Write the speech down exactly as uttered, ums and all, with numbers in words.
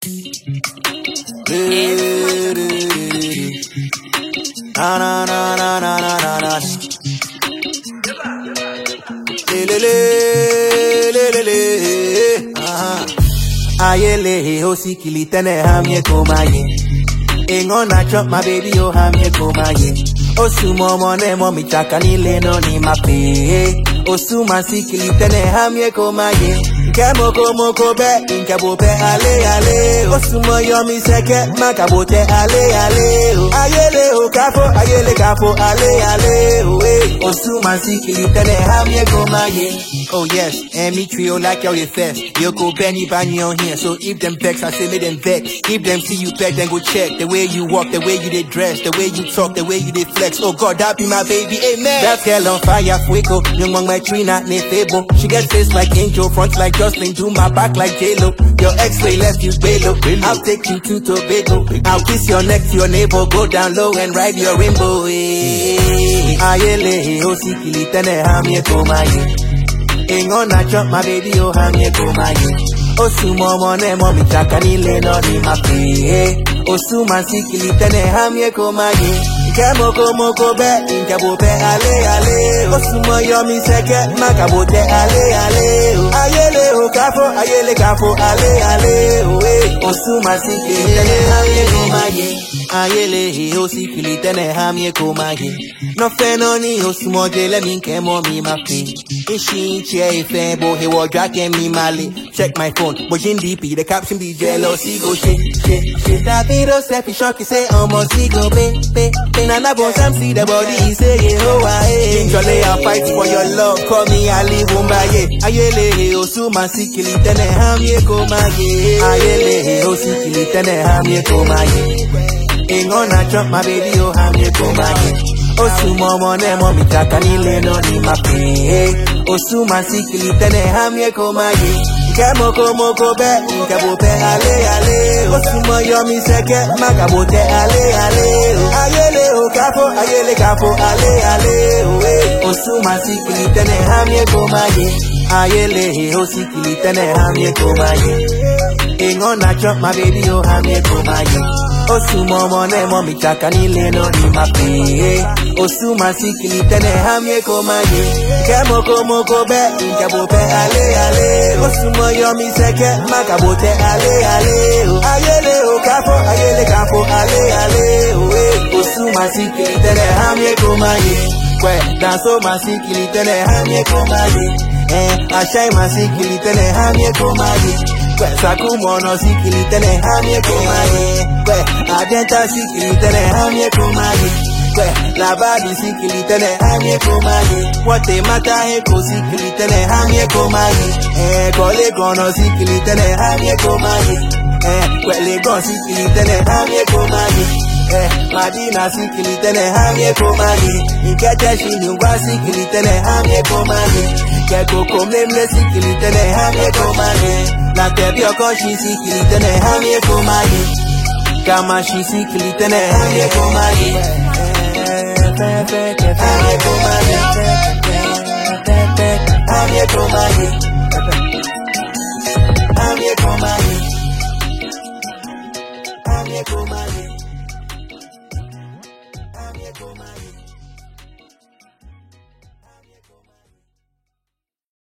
Na na na na na na na na. Le le le le le le. Ah. Ayele hosi kilitene hamye komaye. Ingo na chop my baby oh hamye komaye. Osumo mone mo mi chaka ni leno ni mape. Osuma si kilitene hamye komaye. Kemoko moko be inkabo be ale ale. Osumo yo mi seke makabote ale ale. Ayele o kafo ayele kafo ale ale. Osuma si kilitene hamye komaye. Oh yes, and me trio like y'all your fest. You go Benny Bany on here, so if them vex, I say me them vex. If them see you back, then go check the way you walk, the way you dey dress, the way you talk, the way you dey flex. Oh God, that be my baby, amen. That girl on fire, fuego. Young one my tree not ne fable. She get face like Angel, front like Jocelyn, do my back like J-Lo. Your ex-way left you bellow. I'll take you to Tobago. I'll kiss your neck to your neighbor, go down low and ride your rainbow. Ayele, oh sikili tene hamye komaye. Ingo na chop my baby oh hamye komaye. Osumo mone mo mi chaka ni leno ni mape. Osuma sikili tene hamye komaye. Kemoko moko be inkabo be ale ale. Osumo yo mi seke makabote ale ale. Ayele o kafo ayele kafo ale ale. Osuma sikili tene hamye komaye. Ayele o sikili tene hamye komaye. No feno ni osumo jele min kemo mi mape. Ishi che febo he wa drake mi male. Check my phone, watching D P, the caption be jealousy go shit shit shit. That video selfie shocky say almost he go be be be. Nana bon sam see the body he say yeah oh I. Jole I fight for your love, call me Ali Wumbaye. Ayele osuma sikili tene hamye komaye. Ayele osikili tene hamye komaye. Ingo na chop my baby oh hamye komaye. Osumo mone mo mi chaka ni leno ni mape. Osuma sikili tene hamye komaye. Kemoko moko be inkabo be ale ale. Osumo yo mi seke makabote ale ale. Ayele o kafo ayele kafo ale ale. Osuma sikili tene hamye komaye. Ayele o sikili tene hamye komaye. Ingo na chop my baby oh hamye komaye. Osumo mone mo mi chaka ni leno ni mape. Osuma sikili tene hamye komaye. Kemoko moko be inkabo be ale ale. Osumo yo mi seke makabote ale ale. Ayele o kafo ayele kafo ale ale. Osuma sikili tene hamye komaye. Kwe danso masikili tene hamye komaye. Eh ashai masikili tene hamye komaye. Kwe sakumono sikili tene hamye komaye. Kwe adenta sikili tene hamye komaye. Kwe labadi sikili tene hamye komaye. Wate mata heko sikili tene hamye komaye. Eh kole gono sikili tene hamye komaye. Eh kwe legon sikili tene hamye komaye. Eh Madina sikili tene hamye komaye. Nkete shinungwa sikili tene hamye komaye. Keko komlemle sikili tene hamye komaye. La tebi okoshi sikili tene hamye komaye. Kama shi sikili tene hamye komaye. Hamye komaye. Hamye komaye.